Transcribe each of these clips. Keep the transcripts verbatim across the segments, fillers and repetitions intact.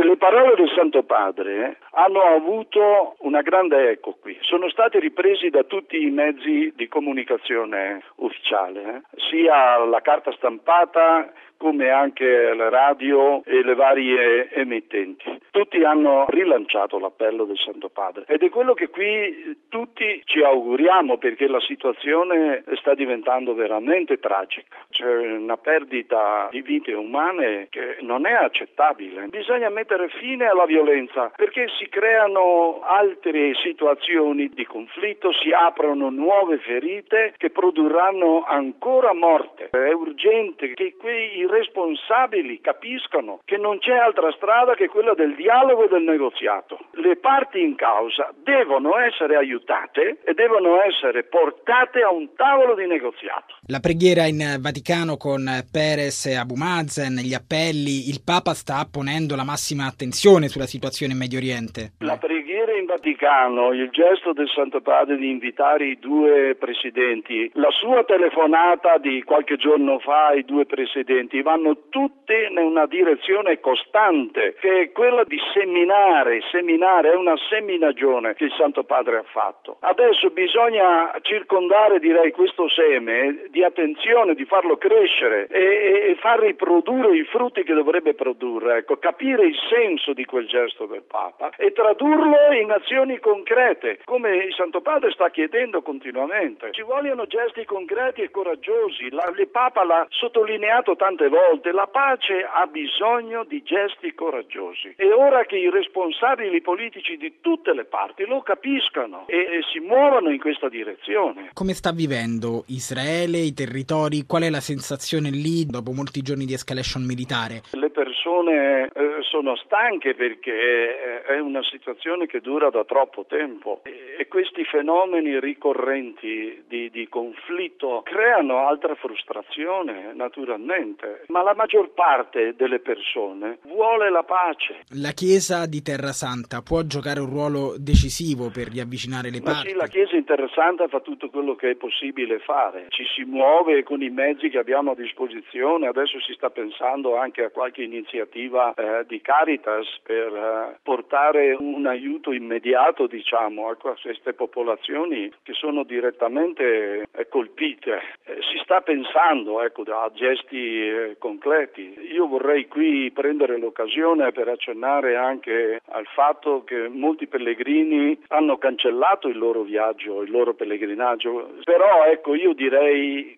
Le parole del Santo Padre hanno avuto una grande eco qui, sono stati ripresi da tutti i mezzi di comunicazione ufficiale, eh? sia la carta stampata come anche le radio e le varie emittenti. Tutti hanno rilanciato l'appello del Santo Padre ed è quello che qui tutti ci auguriamo, perché la situazione sta diventando veramente tragica. C'è una perdita di vite umane che non è accettabile. Bisogna mettere fine alla violenza perché si creano altre situazioni di conflitto, si aprono nuove ferite che produrranno ancora morte. È urgente che quei responsabili capiscano che non c'è altra strada che quella del dialogo e del negoziato. Le parti in causa devono essere aiutate e devono essere portate a un tavolo di negoziato. La preghiera in Vaticano con Peres e Abu Mazen, gli appelli, il Papa sta ponendo la massima attenzione sulla situazione in Medio Oriente. La preghiera in Vaticano, il gesto del Santo Padre di invitare i due presidenti, la sua telefonata di qualche giorno fa ai due presidenti vanno tutte in una direzione costante, che è quella di seminare, seminare, è una seminagione che il Santo Padre ha fatto. Adesso bisogna circondare, direi, questo seme di attenzione, di farlo crescere e, e far riprodurre i frutti che dovrebbe produrre, ecco, capire il senso di quel gesto del Papa e tradurlo in azioni concrete, come il Santo Padre sta chiedendo continuamente. Ci vogliono gesti concreti e coraggiosi, la, il Papa l'ha sottolineato tante volte, la pace ha bisogno di gesti coraggiosi. È ora che i responsabili politici di tutte le parti lo capiscano e, e si muovano in questa direzione. Come sta vivendo Israele, i territori? Qual è la sensazione lì dopo molti giorni di escalation militare? Le persone eh, sono stanche perché è una situazione che dura da troppo tempo e, e questi fenomeni ricorrenti di, di conflitto creano altra frustrazione, naturalmente, ma la maggior parte delle persone vuole la pace. La Chiesa di Terra Santa può giocare un ruolo decisivo per riavvicinare le Ma parti? sì, la Chiesa in Terra Santa fa tutto quello che è possibile fare, ci si muove con i mezzi che abbiamo a disposizione, adesso si sta pensando anche a qualche iniziativa eh, di Caritas per eh, portare un aiuto immediato, diciamo, a queste popolazioni che sono direttamente eh, colpite. Eh, si sta pensando, ecco, a gesti eh, concreti. Io vorrei qui prendere l'occasione per accennare anche al fatto che molti pellegrini hanno cancellato il loro viaggio, il loro pellegrinaggio, però ecco, io direi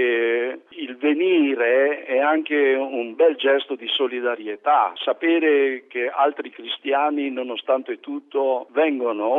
che il venire è anche un bel gesto di solidarietà, sapere che altri cristiani nonostante tutto vengono